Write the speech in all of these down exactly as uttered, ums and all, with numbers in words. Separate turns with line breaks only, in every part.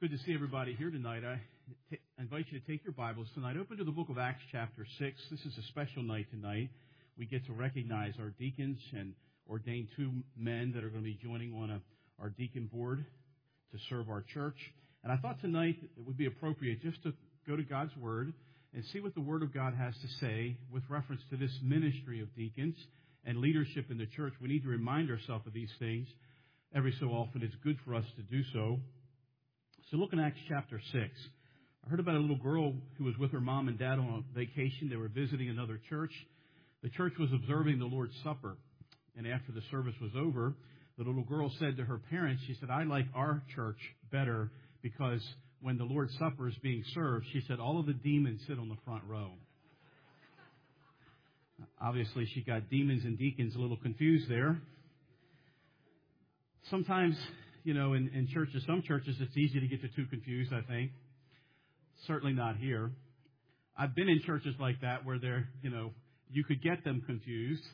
Good to see everybody here tonight. I t- invite you to take your Bibles tonight. Open to the book of Acts chapter six. This is a special night tonight. We get to recognize our deacons and ordain two men that are going to be joining on a, our deacon board to serve our church. And I thought tonight it would be appropriate just to go to God's Word and see what the Word of God has to say with reference to this ministry of deacons and leadership in the church. We need to remind ourselves of these things every so often. It's good for us to do so. So look in Acts chapter six. I heard about a little girl who was with her mom and dad on a vacation. They were visiting another church. The church was observing the Lord's Supper. And after the service was over, the little girl said to her parents, she said, I like our church better because when the Lord's Supper is being served, she said, all of the demons sit on the front row. Obviously, she got demons and deacons a little confused there. Sometimes, you know, in, in churches, some churches, it's easy to get the two confused, I think. Certainly not here. I've been in churches like that where they're, you know, you could get them confused.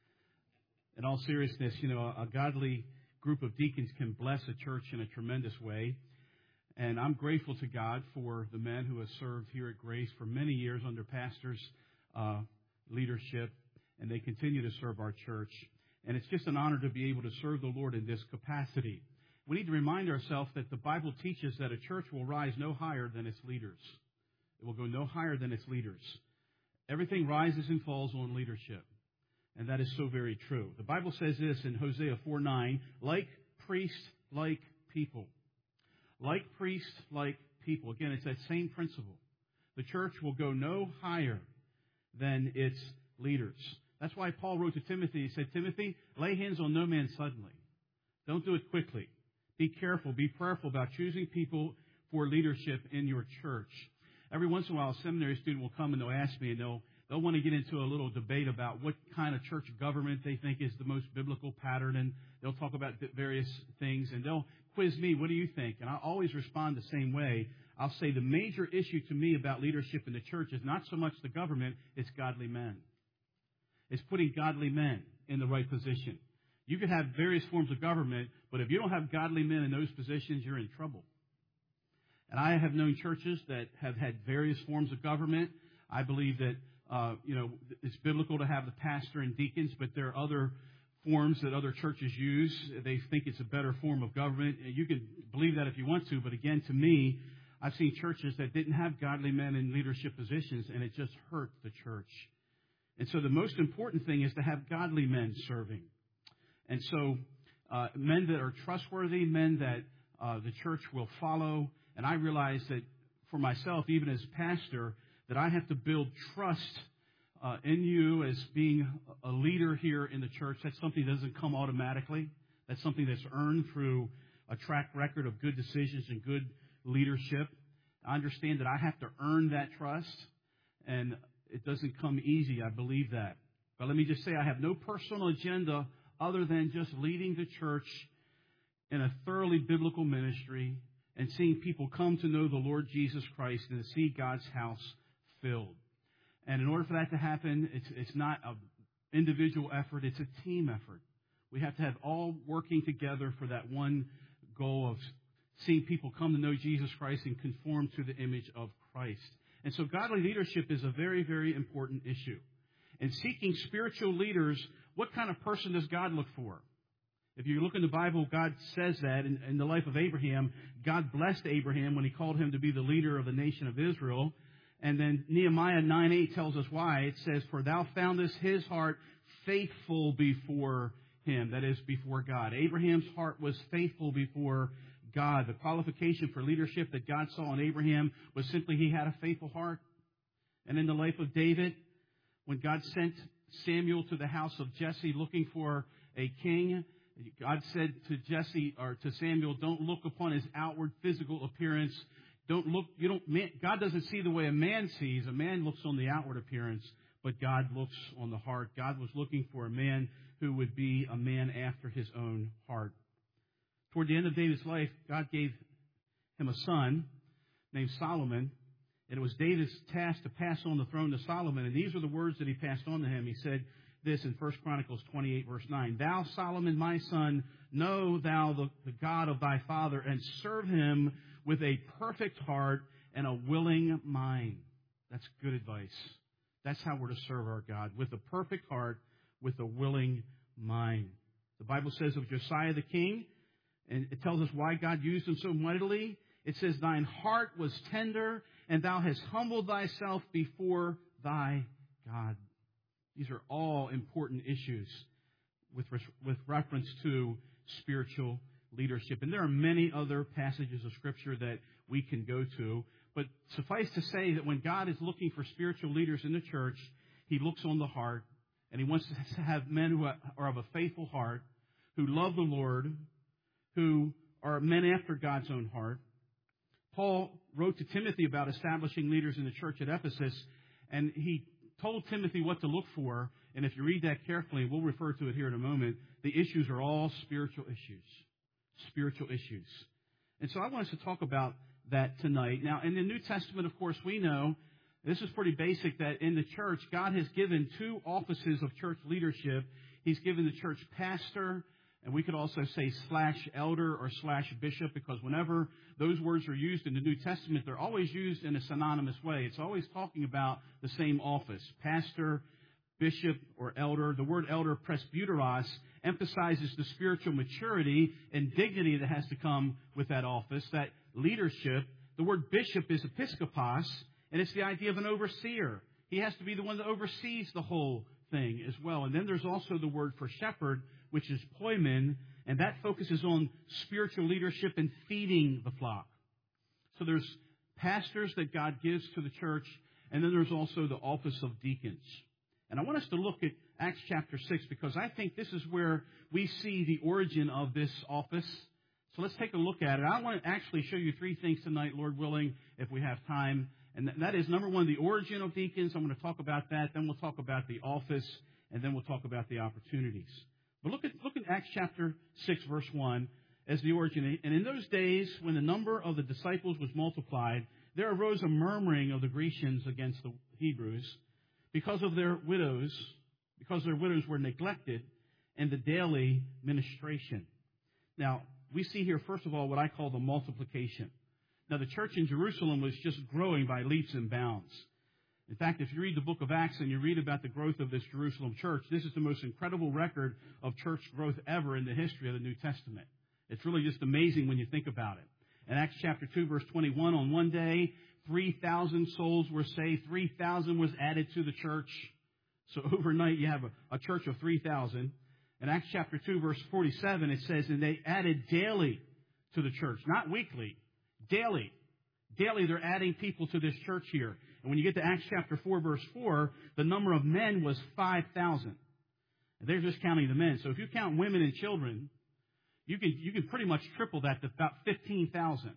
In all seriousness, you know, a godly group of deacons can bless a church in a tremendous way. And I'm grateful to God for the men who have served here at Grace for many years under pastors' uh, leadership, and they continue to serve our church. And it's just an honor to be able to serve the Lord in this capacity. We need to remind ourselves that the Bible teaches that a church will rise no higher than its leaders. It will go no higher than its leaders. Everything rises and falls on leadership. And that is so very true. The Bible says this in Hosea four nine, like priest, like people. Like priest, like people. Again, it's that same principle. The church will go no higher than its leaders. That's why Paul wrote to Timothy, he said, Timothy, lay hands on no man suddenly. Don't do it quickly. Be careful, be prayerful about choosing people for leadership in your church. Every once in a while, a seminary student will come and they'll ask me, and they'll, they'll want to get into a little debate about what kind of church government they think is the most biblical pattern, and they'll talk about various things, and they'll quiz me, what do you think? And I always respond the same way. I'll say the major issue to me about leadership in the church is not so much the government, it's godly men. It's putting godly men in the right position. You could have various forms of government, but if you don't have godly men in those positions, you're in trouble. And I have known churches that have had various forms of government. I believe that, uh, you know, it's biblical to have the pastor and deacons, but there are other forms that other churches use. They think it's a better form of government. You can believe that if you want to, but again, to me, I've seen churches that didn't have godly men in leadership positions, and it just hurt the church. And so the most important thing is to have godly men serving. And so uh, men that are trustworthy, men that uh, the church will follow. And I realize that for myself, even as pastor, that I have to build trust uh, in you as being a leader here in the church. That's something that doesn't come automatically. That's something that's earned through a track record of good decisions and good leadership. I understand that I have to earn that trust, and it doesn't come easy. I believe that. But let me just say I have no personal agenda other than just leading the church in a thoroughly biblical ministry and seeing people come to know the Lord Jesus Christ and to see God's house filled. And in order for that to happen, it's, it's not an individual effort, it's a team effort. We have to have all working together for that one goal of seeing people come to know Jesus Christ and conform to the image of Christ. And so godly leadership is a very, very important issue. And seeking spiritual leaders, what kind of person does God look for? If you look in the Bible, God says that in, in the life of Abraham, God blessed Abraham when he called him to be the leader of the nation of Israel. And then Nehemiah nine eight tells us why. It says, for thou foundest his heart faithful before him. That is, before God. Abraham's heart was faithful before God. The qualification for leadership that God saw in Abraham was simply he had a faithful heart. And in the life of David, when God sent Samuel to the house of Jesse looking for a king, God said to Jesse or to Samuel, don't look upon his outward physical appearance. Don't look, you don't, man, God doesn't see the way a man sees. A man looks on the outward appearance, but God looks on the heart. God was looking for a man who would be a man after his own heart. Toward the end of David's life, God gave him a son named Solomon. And it was David's task to pass on the throne to Solomon. And these are the words that he passed on to him. He said this in First Chronicles twenty-eight, verse nine. Thou, Solomon, my son, know thou the, the God of thy father, and serve him with a perfect heart and a willing mind. That's good advice. That's how we're to serve our God, with a perfect heart, with a willing mind. The Bible says of Josiah the king, and it tells us why God used him so mightily. It says, thine heart was tender, and thou hast humbled thyself before thy God. These are all important issues with, with reference to spiritual leadership. And there are many other passages of Scripture that we can go to. But suffice to say that when God is looking for spiritual leaders in the church, He looks on the heart, and He wants to have men who are of a faithful heart, who love the Lord, who are men after God's own heart. Paul wrote to Timothy about establishing leaders in the church at Ephesus, and he told Timothy what to look for. And if you read that carefully, we'll refer to it here in a moment, the issues are all spiritual issues. Spiritual issues. And so I want us to talk about that tonight. Now, in the New Testament, of course, we know, this is pretty basic, that in the church, God has given two offices of church leadership. He's given the church pastor, and we could also say slash elder or slash bishop, because whenever those words are used in the New Testament, they're always used in a synonymous way. It's always talking about the same office, pastor, bishop, or elder. The word elder, presbyteros, emphasizes the spiritual maturity and dignity that has to come with that office, that leadership. The word bishop is episkopos, and it's the idea of an overseer. He has to be the one that oversees the whole thing as well. And then there's also the word for shepherd, which is poimen, and that focuses on spiritual leadership and feeding the flock. So there's pastors that God gives to the church, and then there's also the office of deacons. And I want us to look at Acts chapter six, because I think this is where we see the origin of this office. So let's take a look at it. I want to actually show you three things tonight, Lord willing, if we have time. And that is, number one, the origin of deacons. I'm going to talk about that. Then we'll talk about the office, and then we'll talk about the opportunities. But look at, look at Acts chapter six, verse one, as the origin. And in those days, when the number of the disciples was multiplied, there arose a murmuring of the Grecians against the Hebrews, because of their widows, because their widows were neglected in the daily ministration. Now, we see here, first of all, what I call the multiplication. Now, the church in Jerusalem was just growing by leaps and bounds. In fact, if you read the book of Acts and you read about the growth of this Jerusalem church, this is the most incredible record of church growth ever in the history of the New Testament. It's really just amazing when you think about it. In Acts chapter two, verse twenty-one, on one day, three thousand souls were saved. three thousand was added to the church. So overnight, you have a, a church of three thousand. In Acts chapter two, verse forty-seven, it says, and they added daily to the church. Not weekly, daily. Daily, they're adding people to this church here. And when you get to Acts chapter four, verse four, the number of men was five thousand. And they're just counting the men. So if you count women and children, you can, you can pretty much triple that to about fifteen thousand,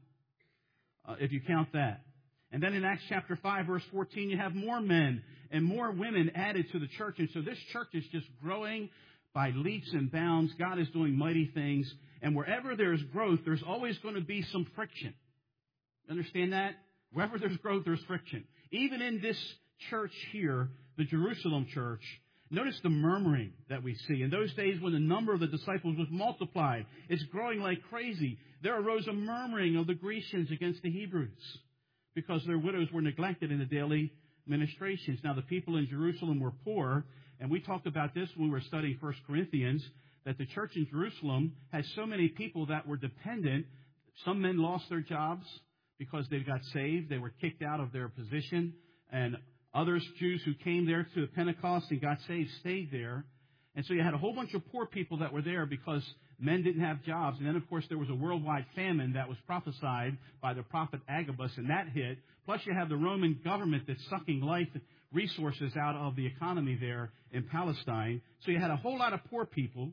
uh, if you count that. And then in Acts chapter five, verse fourteen, you have more men and more women added to the church. And so this church is just growing by leaps and bounds. God is doing mighty things. And wherever there's growth, there's always going to be some friction. Understand that? Wherever there's growth, there's friction. Even in this church here, the Jerusalem church, notice the murmuring that we see. In those days when the number of the disciples was multiplied, it's growing like crazy. There arose a murmuring of the Grecians against the Hebrews, because their widows were neglected in the daily ministrations. Now, the people in Jerusalem were poor, and we talked about this when we were studying First Corinthians, that the church in Jerusalem has so many people that were dependent. Some men lost their jobs because they got saved. They were kicked out of their position. And others, Jews who came there to the Pentecost and got saved, stayed there. And so you had a whole bunch of poor people that were there because men didn't have jobs. And then, of course, there was a worldwide famine that was prophesied by the prophet Agabus, and that hit. Plus, you have the Roman government that's sucking life resources out of the economy there in Palestine. So you had a whole lot of poor people.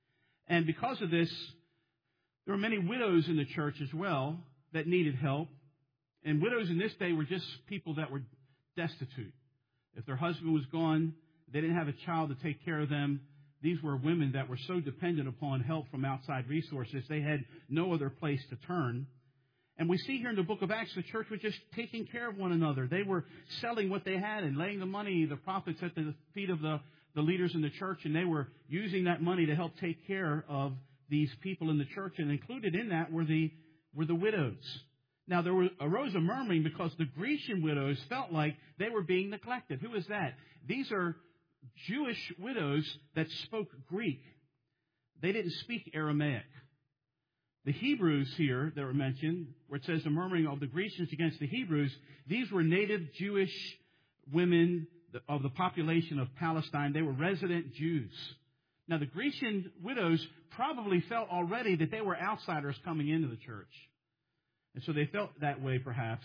And because of this, there were many widows in the church as well that needed help. And widows in this day were just people that were destitute. If their husband was gone, they didn't have a child to take care of them. These were women that were so dependent upon help from outside resources, they had no other place to turn. And we see here in the book of Acts, the church was just taking care of one another. They were selling what they had and laying the money, the profits, at the feet of the, the leaders in the church, and they were using that money to help take care of these people in the church. And included in that were the were the widows. Now, there arose a murmuring because the Grecian widows felt like they were being neglected. Who is that? These are Jewish widows that spoke Greek. They didn't speak Aramaic. The Hebrews here that were mentioned, where it says the murmuring of the Grecians against the Hebrews, these were native Jewish women of the population of Palestine. They were resident Jews. Now, the Grecian widows probably felt already that they were outsiders coming into the church. And so they felt that way, perhaps.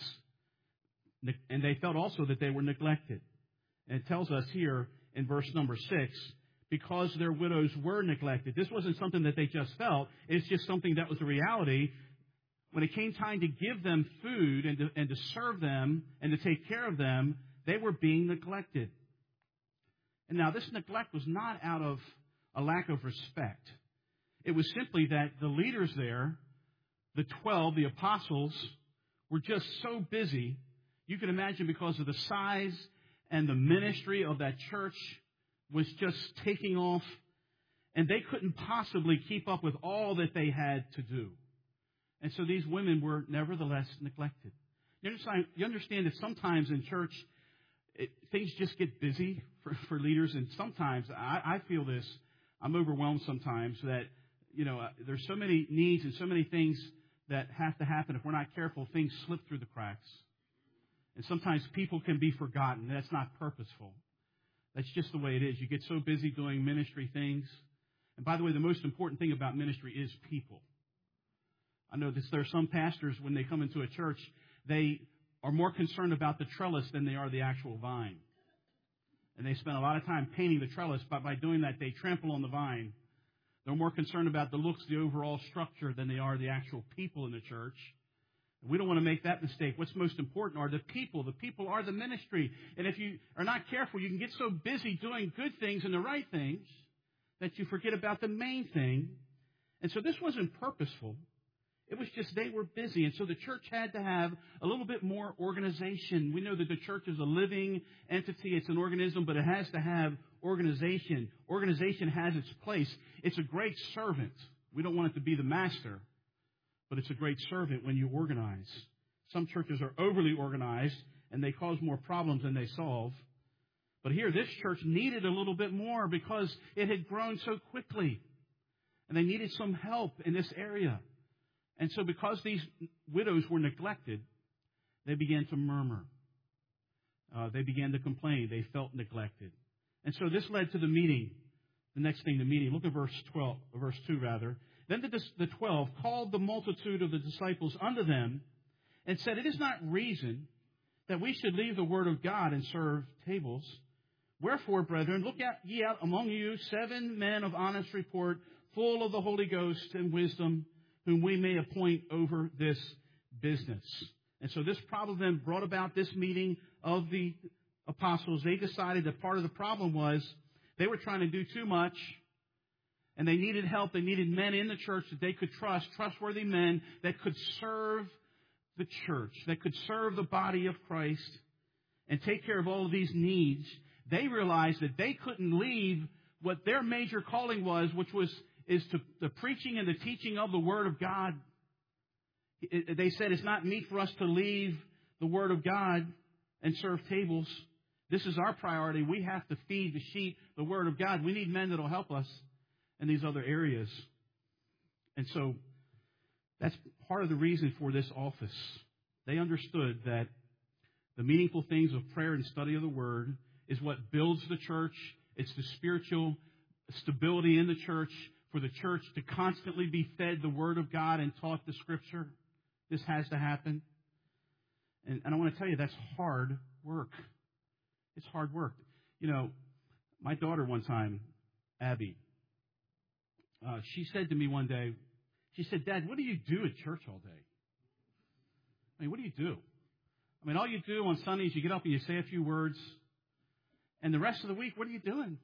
And they felt also that they were neglected. And it tells us here in verse number six, because their widows were neglected. This wasn't something that they just felt. It's just something that was a reality. When it came time to give them food and to, and to serve them and to take care of them, they were being neglected. And now this neglect was not out of a lack of respect. It was simply that the leaders there, the twelve, the apostles, were just so busy. You can imagine because of the size and the ministry of that church was just taking off, and they couldn't possibly keep up with all that they had to do. And so these women were nevertheless neglected. You understand, you understand that sometimes in church, it, things just get busy for, for leaders, and sometimes I, I feel this. I'm overwhelmed sometimes that, you know, uh, there's so many needs and so many things that have to happen. If we're not careful, things slip through the cracks. And sometimes people can be forgotten. That's not purposeful. That's just the way it is. You get so busy doing ministry things. And by the way, the most important thing about ministry is people. I know this, there are some pastors, when they come into a church, they are more concerned about the trellis than they are the actual vine. And they spend a lot of time painting the trellis, but by doing that, they trample on the vine. They're more concerned about the looks, the overall structure, than they are the actual people in the church. We don't want to make that mistake. What's most important are the people. The people are the ministry. And if you are not careful, you can get so busy doing good things and the right things that you forget about the main thing. And so this wasn't purposeful. It was just they were busy. And so the church had to have a little bit more organization. We know that the church is a living entity. It's an organism, but it has to have organization. Organization has its place. It's a great servant. We don't want it to be the master. But it's a great servant when you organize. Some churches are overly organized, and they cause more problems than they solve. But here, this church needed a little bit more because it had grown so quickly. And they needed some help in this area. And so because these widows were neglected, they began to murmur. Uh, they began to complain. They felt neglected. And so this led to the meeting. The next thing, the meeting. Look at verse twelve, verse two rather. Then the, the twelve called the multitude of the disciples unto them and said, It is not reason that we should leave the word of God and serve tables. Wherefore, brethren, look out, ye out among you seven men of honest report, full of the Holy Ghost and wisdom, whom we may appoint over this business. And so this problem then brought about this meeting of the apostles. They decided that part of the problem was they were trying to do too much. And they needed help. They needed men in the church that they could trust, trustworthy men that could serve the church, that could serve the body of Christ and take care of all of these needs. They realized that they couldn't leave what their major calling was, which was is to the preaching and the teaching of the Word of God. It, they said it's not meet for us to leave the Word of God and serve tables. This is our priority. We have to feed the sheep the Word of God. We need men that will help us in these other areas. And so that's part of the reason for this office. They understood that the meaningful things of prayer and study of the Word is what builds the church. It's the spiritual stability in the church for the church to constantly be fed the Word of God and taught the Scripture. This has to happen. And, and I want to tell you, that's hard work. It's hard work. You know, my daughter one time, Abby, Uh, she said to me one day, she said, Dad, what do you do at church all day? I mean, what do you do? I mean, all you do on Sundays, you get up and you say a few words. And the rest of the week, what are you doing?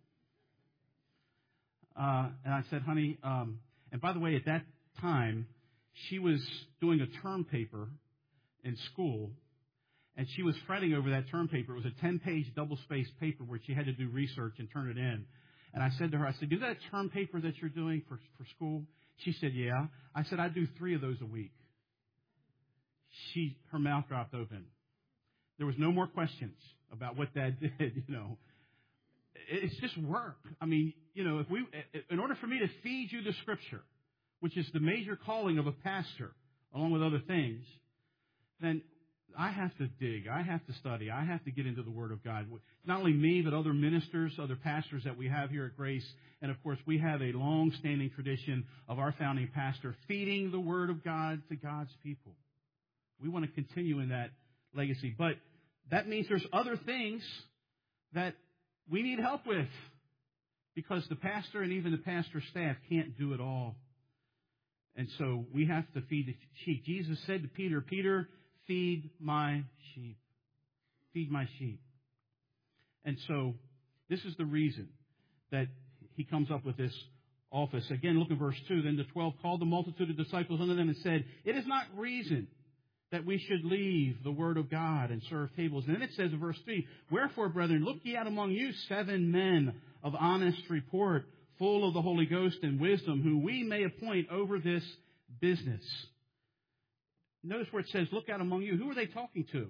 Uh, and I said, honey, um, and by the way, at that time, she was doing a term paper in school. And she was fretting over that term paper. It was a ten-page double-spaced paper where she had to do research and turn it in. And I said to her, I said, is that a term paper that you're doing for, for school? She said, yeah. I said, I do three of those a week. she her mouth dropped open. There was no more questions about what Dad did, you know. It's just work. I mean, you know, if we, in order for me to feed you the Scripture, which is the major calling of a pastor, along with other things, then I have to dig. I have to study. I have to get into the Word of God. Not only me, but other ministers, other pastors that we have here at Grace. And, of course, we have a long-standing tradition of our founding pastor feeding the Word of God to God's people. We want to continue in that legacy. But that means there's other things that we need help with, because the pastor and even the pastor's staff can't do it all. And so we have to feed the sheep. Jesus said to Peter, Peter, feed my sheep. Feed my sheep. And so this is the reason that he comes up with this office. Again, look at verse two. Then the twelve called the multitude of disciples unto them and said, it is not reason that we should leave the word of God and serve tables. And then it says in verse three, wherefore, brethren, look ye out among you seven men of honest report, full of the Holy Ghost and wisdom, who we may appoint over this business. Notice where it says, look out among you. Who are they talking to?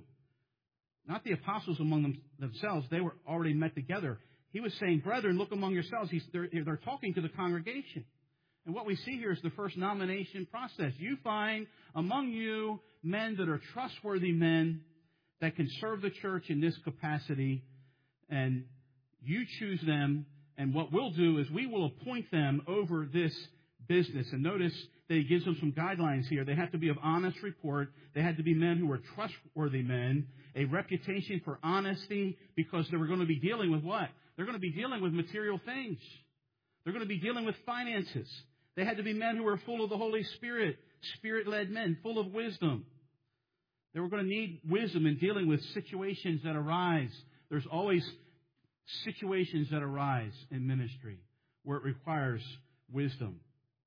Not the apostles among them, themselves. They were already met together. He was saying, brethren, look among yourselves. He's, they're, they're talking to the congregation. And what we see here is the first nomination process. You find among you men that are trustworthy men that can serve the church in this capacity, and you choose them, and what we'll do is we will appoint them over this business. And notice that he gives them some guidelines here. They have to be of honest report. They had to be men who were trustworthy men, a reputation for honesty, because they were going to be dealing with what? They're going to be dealing with material things. They're going to be dealing with finances. They had to be men who were full of the Holy Spirit, Spirit-led men, full of wisdom. They were going to need wisdom in dealing with situations that arise. There's always situations that arise in ministry where it requires wisdom.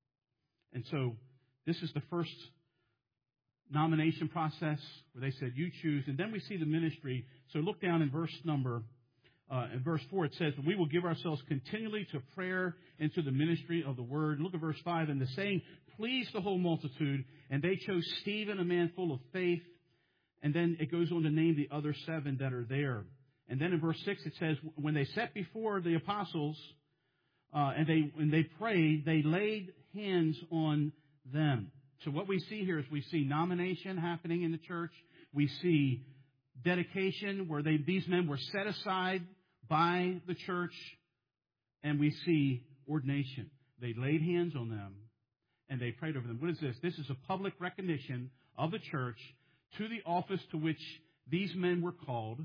And so this is the first nomination process where they said, you choose. And then we see the ministry. So look down in verse number Uh, in verse four, it says, we will give ourselves continually to prayer and to the ministry of the word. Look at verse five. And the saying pleased the whole multitude, and they chose Stephen, a man full of faith. And then it goes on to name the other seven that are there. And then in verse six, it says, when they sat before the apostles uh, and they when they prayed, they laid hands on them. So what we see here is we see nomination happening in the church. We see dedication, where they, these men were set aside by the church, and we see ordination. They laid hands on them, and they prayed over them. What is this? This is a public recognition of the church to the office to which these men were called.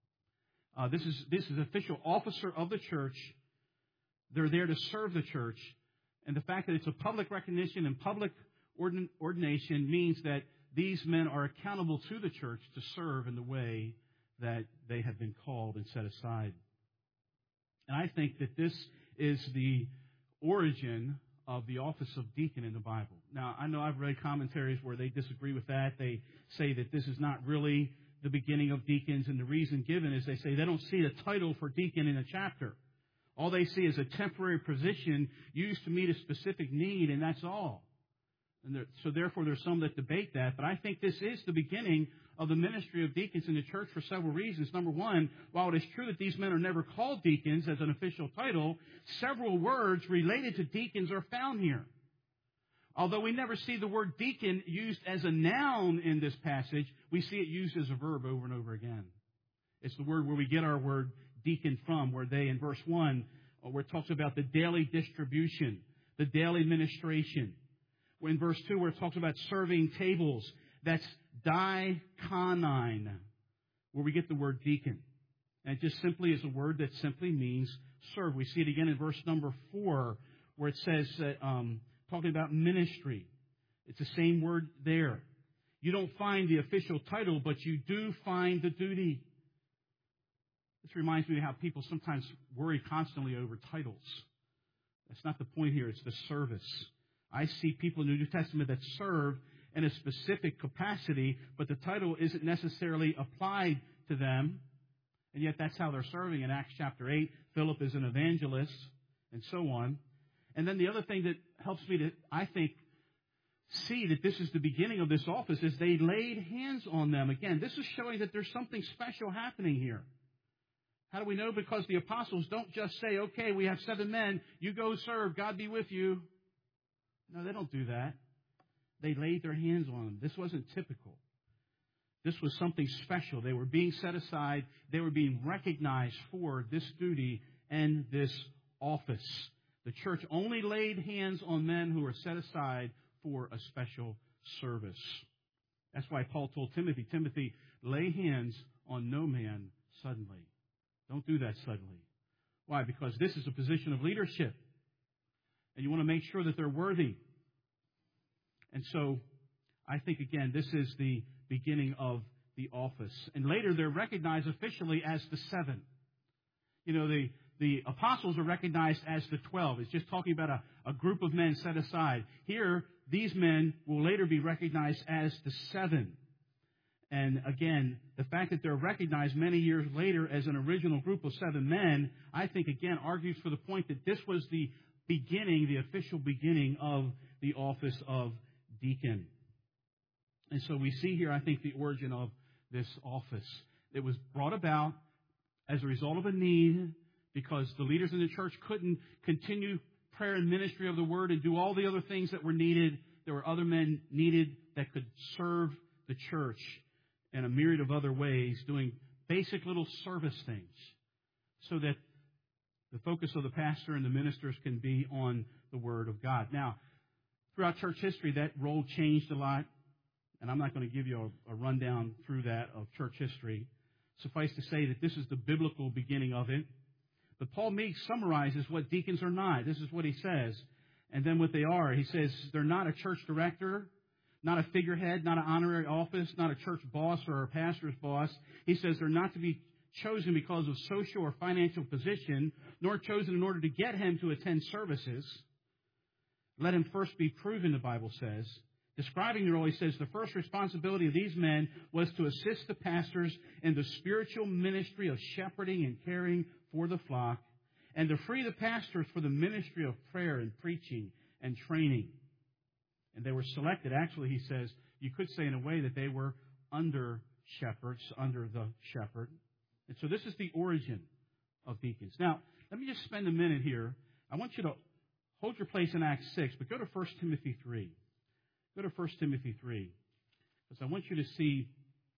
Uh, this is this is official officer of the church. They're there to serve the church, and the fact that it's a public recognition and public ordin- ordination means that these men are accountable to the church to serve in the way that they have been called and set aside. And I think that this is the origin of the office of deacon in the Bible. Now, I know I've read commentaries where they disagree with that. They say that this is not really the beginning of deacons, and the reason given is they say they don't see a title for deacon in a chapter. All they see is a temporary position used to meet a specific need, and that's all. And there, so therefore, there's some that debate that. But I think this is the beginning of the ministry of deacons in the church for several reasons. Number one, while it is true that these men are never called deacons as an official title, several words related to deacons are found here. Although we never see the word deacon used as a noun in this passage, we see it used as a verb over and over again. It's the word where we get our word deacon from, where they, in verse one, where it talks about the daily distribution, the daily ministration. In verse two, where it talks about serving tables, that's diakonine, where we get the word deacon. And it just simply is a word that simply means serve. We see it again in verse number four, where it says that, um, talking about ministry. It's the same word there. You don't find the official title, but you do find the duty. This reminds me of how people sometimes worry constantly over titles. That's not the point here. It's the service. I see people in the New Testament that serve in a specific capacity, but the title isn't necessarily applied to them. And yet that's how they're serving in Acts chapter eight. Philip is an evangelist, and so on. And then the other thing that helps me to, I think, see that this is the beginning of this office as they laid hands on them. Again, this is showing that there's something special happening here. How do we know? Because the apostles don't just say, okay, we have seven men, you go serve, God be with you. No, they don't do that. They laid their hands on them. This wasn't typical. This was something special. They were being set aside. They were being recognized for this duty and this office. The church only laid hands on men who were set aside for a special service. That's why Paul told Timothy, Timothy, lay hands on no man suddenly. Don't do that suddenly. Why? Because this is a position of leadership. And you want to make sure that they're worthy. And so, I think, again, this is the beginning of the office. And later, they're recognized officially as the seven. You know, the, the apostles are recognized as the twelve. It's just talking about a, a group of men set aside. Here, these men will later be recognized as the seven. And again, the fact that they're recognized many years later as an original group of seven men, I think, again, argues for the point that this was the beginning, the official beginning of the office of deacon. And so we see here, I think, the origin of this office. It was brought about as a result of a need because the leaders in the church couldn't continue prayer and ministry of the word and do all the other things that were needed. There were other men needed that could serve the church in a myriad of other ways, doing basic little service things so that the focus of the pastor and the ministers can be on the Word of God. Now, throughout church history, that role changed a lot, and I'm not going to give you a, a rundown through that of church history. Suffice to say that this is the biblical beginning of it. But Paul Meeks summarizes what deacons are not. This is what he says. And then what they are. He says they're not a church director, not a figurehead, not an honorary office, not a church boss or a pastor's boss. He says they're not to be chosen because of social or financial position, nor chosen in order to get him to attend services. Let him first be proven, the Bible says. Describing the role, he says, the first responsibility of these men was to assist the pastors in the spiritual ministry of shepherding and caring for the flock, and to free the pastors for the ministry of prayer and preaching and training. And they were selected, actually, he says, you could say in a way that they were under shepherds, under the shepherd. And so this is the origin of deacons. Now, let me just spend a minute here. I want you to hold your place in Acts six, but go to First Timothy three. Go to First Timothy three, because I want you to see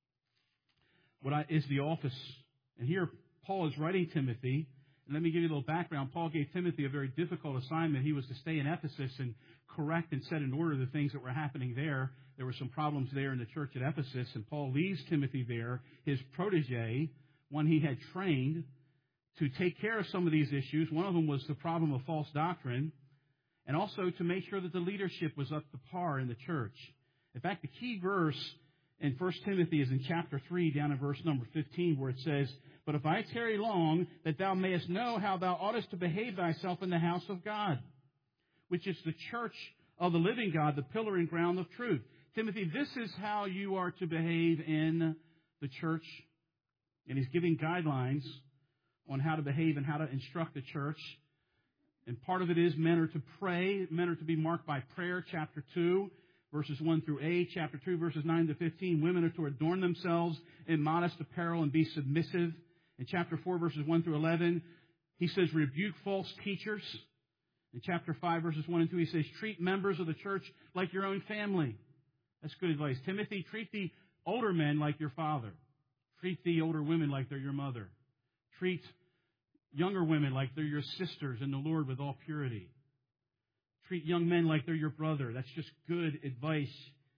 what I, is the office. And here, Paul is writing Timothy. And let me give you a little background. Paul gave Timothy a very difficult assignment. He was to stay in Ephesus and correct and set in order the things that were happening there. There were some problems there in the church at Ephesus, and Paul leaves Timothy there, his protege, one he had trained, to take care of some of these issues. One of them was the problem of false doctrine, and also to make sure that the leadership was up to par in the church. In fact, the key verse in First Timothy is in chapter three, down in verse number fifteen, where it says, "But if I tarry long, that thou mayest know how thou oughtest to behave thyself in the house of God, which is the church of the living God, the pillar and ground of truth." Timothy, this is how you are to behave in the church. And he's giving guidelines on how to behave and how to instruct the church. And part of it is men are to pray. Men are to be marked by prayer, chapter two, verses one through eight. Chapter two, verses nine to fifteen. Women are to adorn themselves in modest apparel and be submissive. In chapter four, verses one through eleven, he says, rebuke false teachers. In chapter five, verses one and two, he says, treat members of the church like your own family. That's good advice. Timothy, treat the older men like your father. Treat the older women like they're your mother. Treat younger women like they're your sisters in the Lord with all purity. Treat young men like they're your brother. That's just good advice.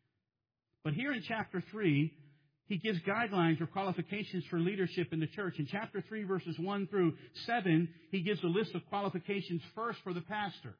But here in chapter three, he gives guidelines or qualifications for leadership in the church. In chapter three, verses one through seven, he gives a list of qualifications first for the pastor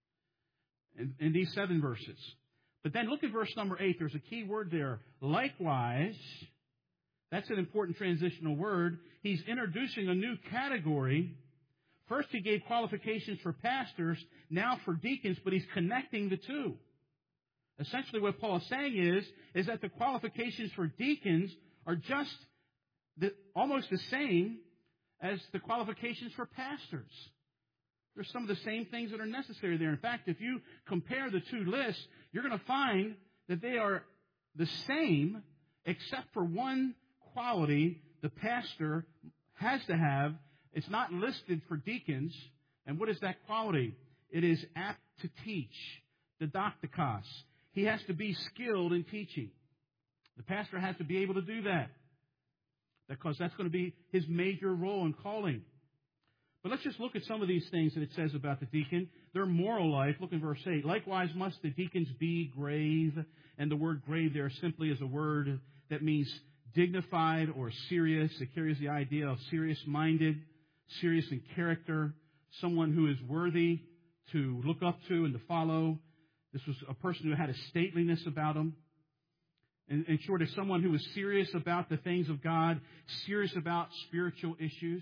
in, in these seven verses. But then look at verse number eight. There's a key word there. Likewise, that's an important transitional word. He's introducing a new category. First, he gave qualifications for pastors, now for deacons, but he's connecting the two. Essentially, what Paul is saying is, is that the qualifications for deacons are just the, almost the same as the qualifications for pastors. There's some of the same things that are necessary there. In fact, if you compare the two lists, you're going to find that they are the same, except for one quality the pastor has to have. It's not listed for deacons. And what is that quality? It is apt to teach, didaktikos. He has to be skilled in teaching. The pastor has to be able to do that, because that's going to be his major role and calling. But let's just look at some of these things that it says about the deacon. Their moral life. Look in verse eight. Likewise must the deacons be grave. And the word grave there simply is a word that means dignified or serious. It carries the idea of serious-minded, serious in character, someone who is worthy to look up to and to follow. This was a person who had a stateliness about him. In, in short, it's someone who is serious about the things of God, serious about spiritual issues.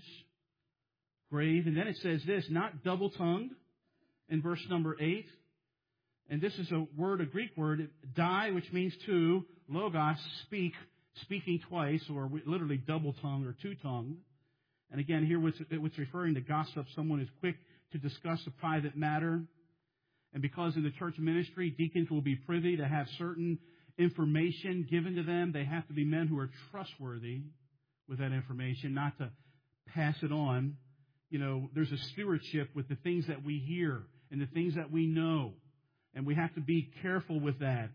Grave. And then it says this, not double-tongued in verse number eight. And this is a word, a Greek word, die, which means to, logos, speak, speaking twice, or literally double-tongued or two-tongued. And again, here it's referring to gossip, someone who's quick to discuss a private matter. And because in the church ministry, deacons will be privy to have certain information given to them, they have to be men who are trustworthy with that information, not to pass it on. You know, there's a stewardship with the things that we hear and the things that we know. And we have to be careful with that.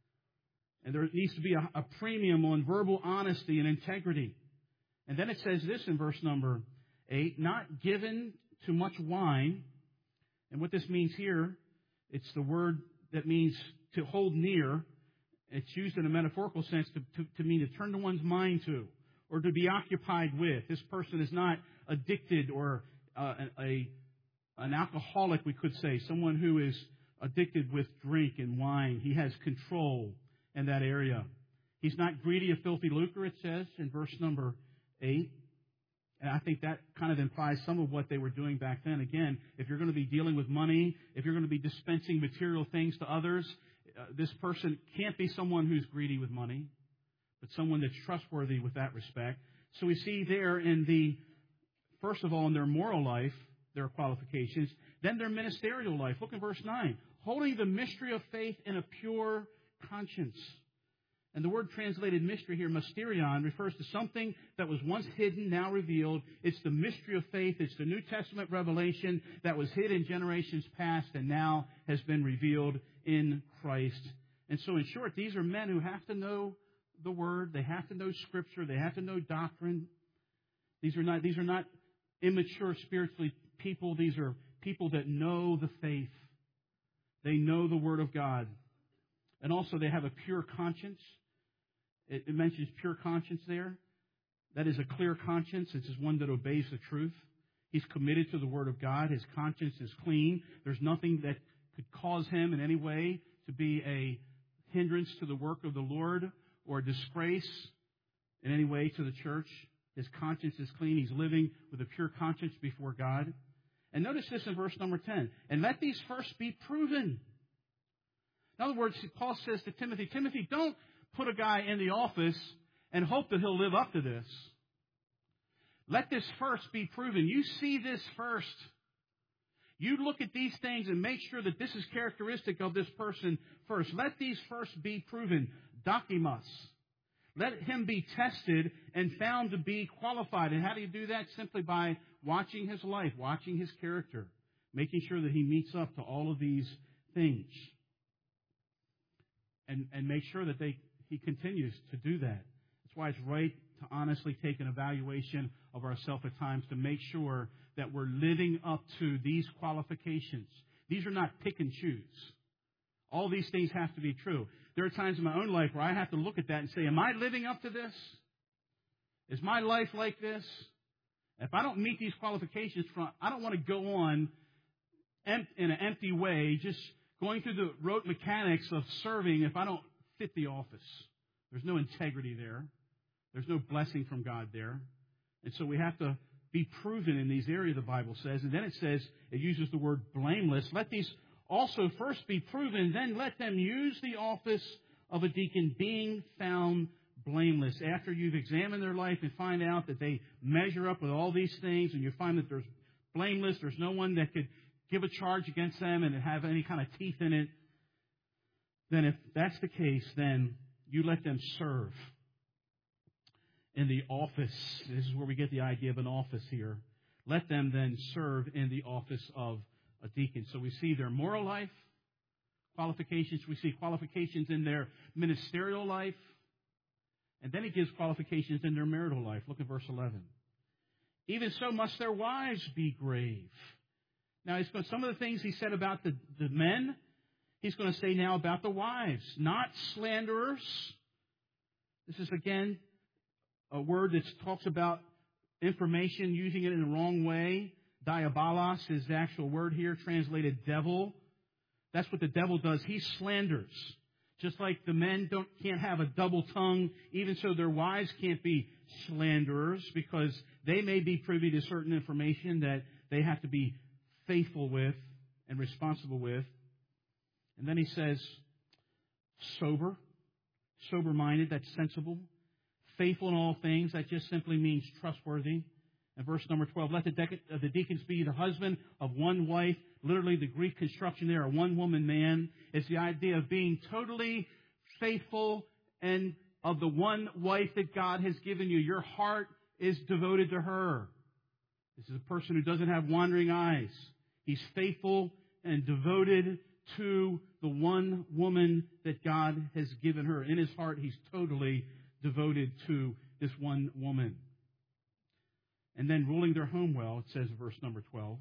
And there needs to be a, a premium on verbal honesty and integrity. And then it says this in verse number eight, not given to much wine. And what this means here, it's the word that means to hold near. It's used in a metaphorical sense to, to, to mean to turn to one's mind to, or to be occupied with. This person is not addicted or uh, a an alcoholic, we could say, someone who is addicted with drink and wine. He has control in that area. He's not greedy of filthy lucre, it says in verse number eight. And I think that kind of implies some of what they were doing back then. Again, if you're going to be dealing with money, if you're going to be dispensing material things to others, uh, this person can't be someone who's greedy with money, but someone that's trustworthy with that respect. So we see there in the, first of all, in their moral life, their qualifications, then their ministerial life. Look in verse nine. Holding the mystery of faith in a pure conscience. And the word translated mystery here, mysterion, refers to something that was once hidden, now revealed. It's the mystery of faith. It's the New Testament revelation that was hid in generations past and now has been revealed in Christ. And so in short, these are men who have to know the Word. They have to know Scripture. They have to know doctrine. These are not, these are not immature spiritually people. These are people that know the faith. They know the Word of God. And also they have a pure conscience. It, it mentions pure conscience there. That is a clear conscience. It's one that obeys the truth. He's committed to the Word of God. His conscience is clean. There's nothing that could cause him in any way to be a hindrance to the work of the Lord or a disgrace in any way to the church. His conscience is clean. He's living with a pure conscience before God. And notice this in verse number ten. And let these first be proven. In other words, Paul says to Timothy, Timothy, don't put a guy in the office and hope that he'll live up to this. Let this first be proven. You see this first. You look at these things and make sure that this is characteristic of this person first. Let these first be proven. Dokimos. Let him be tested and found to be qualified. And how do you do that? Simply by watching his life, watching his character, making sure that he meets up to all of these things. And, and make sure that they, he continues to do that. That's why it's right to honestly take an evaluation of ourselves at times to make sure that we're living up to these qualifications. These are not pick and choose. All these things have to be true. There are times in my own life where I have to look at that and say, am I living up to this? Is my life like this? If I don't meet these qualifications, I don't want to go on in an empty way, just going through the rote mechanics of serving if I don't fit the office. There's no integrity there. There's no blessing from God there. And so we have to be proven in these areas, the Bible says. And then it says, it uses the word blameless. Let these also first be proven, then let them use the office of a deacon being found blameless. After you've examined their life and find out that they measure up with all these things and you find that there's blameless, there's no one that could give a charge against them and have any kind of teeth in it, then if that's the case, then you let them serve in the office. This is where we get the idea of an office here. Let them then serve in the office of a deacon. So we see their moral life, qualifications. We see qualifications in their ministerial life. And then he gives qualifications in their marital life. Look at verse eleven. Even so must their wives be grave. Now, he's going, some of the things he said about the, the men, he's going to say now about the wives. Not slanderers. This is, again, a word that talks about information, using it in the wrong way. Diabolos is the actual word here, translated devil. That's what the devil does. He slanders. Just like the men don't can't have a double tongue, even so their wives can't be slanderers, because they may be privy to certain information that they have to be faithful with and responsible with. And then he says, sober, sober-minded, that's sensible. Faithful in all things, that just simply means trustworthy. And verse number twelve, let the, de- the deacons be the husband of one wife. Literally, the Greek construction there, a one-woman man. It's the idea of being totally faithful and of the one wife that God has given you. Your heart is devoted to her. This is a person who doesn't have wandering eyes. He's faithful and devoted to the one woman that God has given her. In his heart, he's totally devoted to this one woman. And then ruling their home well, it says in verse number twelve.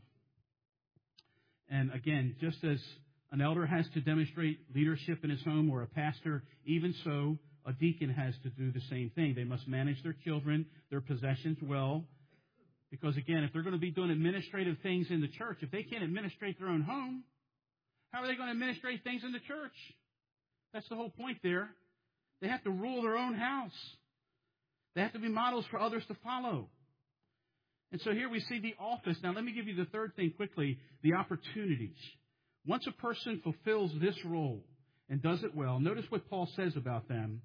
And again, just as an elder has to demonstrate leadership in his home, or a pastor, even so, a deacon has to do the same thing. They must manage their children, their possessions well. Because again, if they're going to be doing administrative things in the church, if they can't administrate their own home, how are they going to administrate things in the church? That's the whole point there. They have to rule their own house. They have to be models for others to follow. And so here we see the office. Now let me give you the third thing quickly, the opportunities. Once a person fulfills this role and does it well, notice what Paul says about them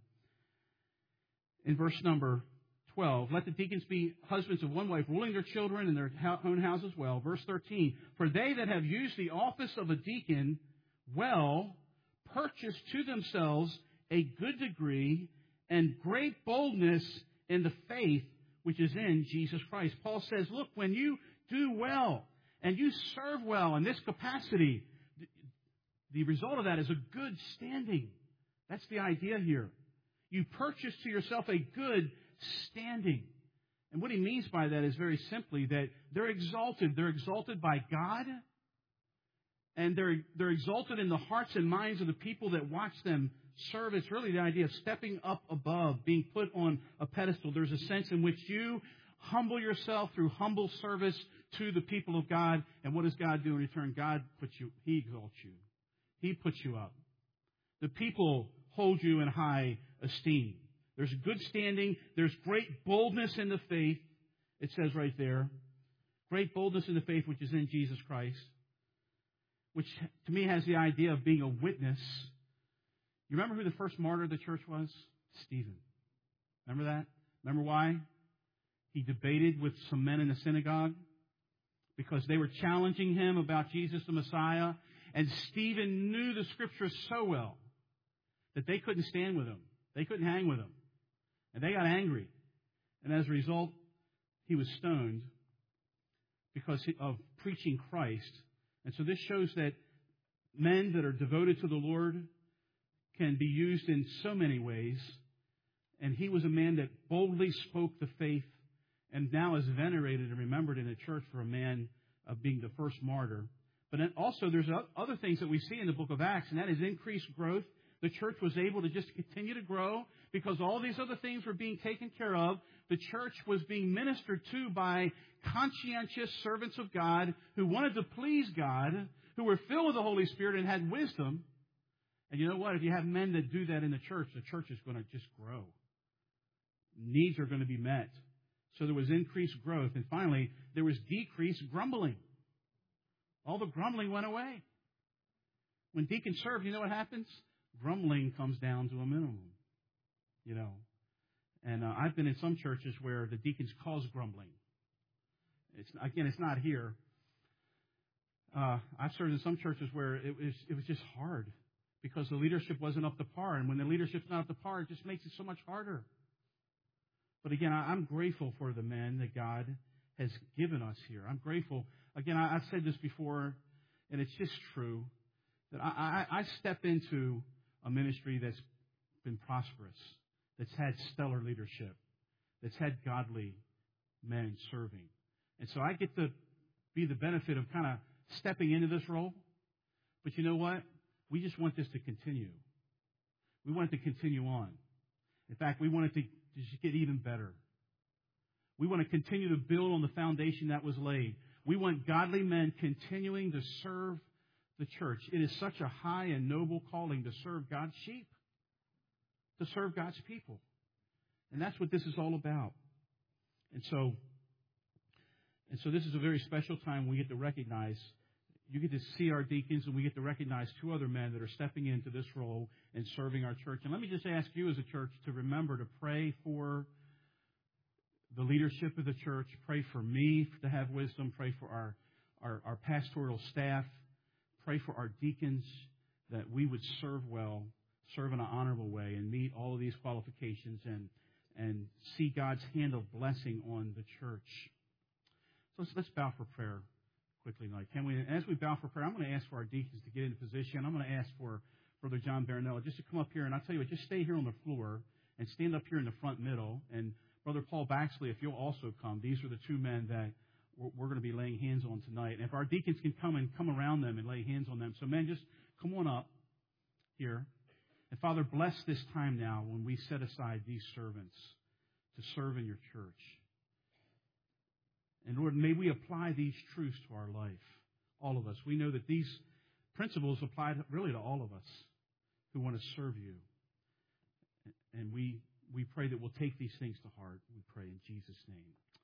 in verse number twelve. Let the deacons be husbands of one wife, ruling their children and their own house as well. Verse thirteen, for they that have used the office of a deacon well purchase to themselves a good degree and great boldness in the faith which is in Jesus Christ. Paul says, look, when you do well and you serve well in this capacity, the result of that is a good standing. That's the idea here. You purchase to yourself a good standing. And what he means by that is very simply that they're exalted. They're exalted by God. And they're, they're exalted in the hearts and minds of the people that watch them serve. It's really the idea of stepping up above, being put on a pedestal. There's a sense in which you humble yourself through humble service to the people of God. And what does God do in return? God puts you, He exalts you. He puts you up. The people hold you in high esteem. There's good standing. There's great boldness in the faith. It says right there. Great boldness in the faith which is in Jesus Christ. Which to me has the idea of being a witness. You remember who the first martyr of the church was? Stephen. Remember that? Remember why? He debated with some men in the synagogue because they were challenging him about Jesus the Messiah. And Stephen knew the Scriptures so well that they couldn't stand with him. They couldn't hang with him. And they got angry. And as a result, he was stoned because of preaching Christ. And so this shows that men that are devoted to the Lord can be used in so many ways. And he was a man that boldly spoke the faith and now is venerated and remembered in the church for a man of being the first martyr. But then also there's other things that we see in the book of Acts, and that is increased growth. The church was able to just continue to grow because all these other things were being taken care of. The church was being ministered to by conscientious servants of God who wanted to please God, who were filled with the Holy Spirit and had wisdom. And you know what? If you have men that do that in the church, the church is going to just grow. Needs are going to be met. So there was increased growth. And finally, there was decreased grumbling. All the grumbling went away. When deacons serve, you know what happens? Grumbling comes down to a minimum. You know. And uh, I've been in some churches where the deacons cause grumbling. It's again, it's not here. Uh, I've served in some churches where it was it was just hard because the leadership wasn't up to par. And when the leadership's not up to par, it just makes it so much harder. But again, I, I'm grateful for the men that God has given us here. I'm grateful. Again, I, I've said this before, and it's just true, that I, I, I step into a ministry that's been prosperous, that's had stellar leadership, that's had godly men serving. And so I get to be the benefit of kind of stepping into this role. But you know what? We just want this to continue. We want it to continue on. In fact, we want it to just get even better. We want to continue to build on the foundation that was laid. We want godly men continuing to serve the church. It is such a high and noble calling to serve God's sheep, to serve God's people. And that's what this is all about. And so, and so this is a very special time we get to recognize, you get to see our deacons, and we get to recognize two other men that are stepping into this role and serving our church. And let me just ask you as a church to remember to pray for the leadership of the church, pray for me to have wisdom, pray for our, our, our pastoral staff, pray for our deacons that we would serve well, serve in an honorable way, and meet all of these qualifications and, and see God's hand of blessing on the church. So let's, let's bow for prayer quickly tonight. Can we? As we bow for prayer, I'm going to ask for our deacons to get into position. I'm going to ask for Brother John Barinella just to come up here, and I'll tell you what, just stay here on the floor and stand up here in the front middle. And Brother Paul Baxley, if you'll also come. These are the two men that we're, we're going to be laying hands on tonight. And if our deacons can come and come around them and lay hands on them. So, men, just come on up here. And, Father, bless this time now when we set aside these servants to serve in your church. And, Lord, may we apply these truths to our life, all of us. We know that these principles apply to, really to all of us who want to serve you. And we, we pray that we'll take these things to heart. We pray in Jesus' name.